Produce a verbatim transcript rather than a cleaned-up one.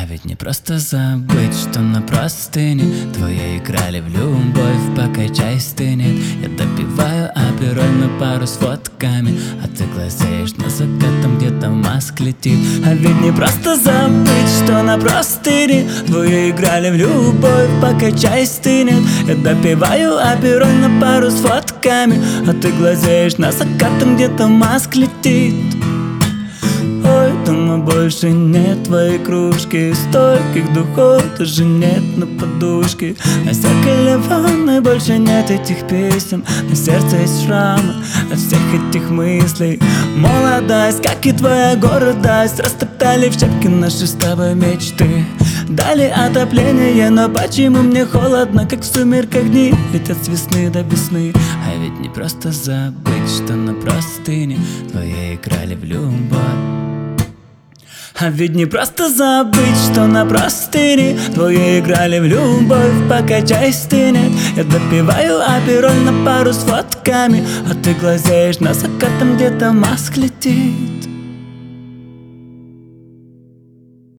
А ведь не просто забыть, что на простыне твоей играли в любовь, пока чай стынет. Я допиваю апероль на пару с фотками, а ты глазеешь на закатом, где-то Маск летит. А ведь не просто забыть, что на простыне твоей играли в любовь, пока чай стынет. Я допиваю апероль на пару с фотками, а ты глазеешь на закатом, где-то Маск летит. Ой, дома больше нет твоей кружки, стольких духов даже нет на подушке. На зеркале ванной больше нет этих песен, на сердце есть шрамы от всех этих мыслей. Молодость, как и твоя гордость, растоптали в щепки наши с тобой мечты. Дали отопление, но почему мне холодно, как в сумерках дни летят с весны до весны. А ведь не просто забыть, что на простыне твоей играли в любовь. А ведь не просто забыть, что на простыне твоей играли в любовь, пока чай стынет. Я допиваю апероль на пару с фотками, а ты глазеешь на закатом, где-то Маск летит.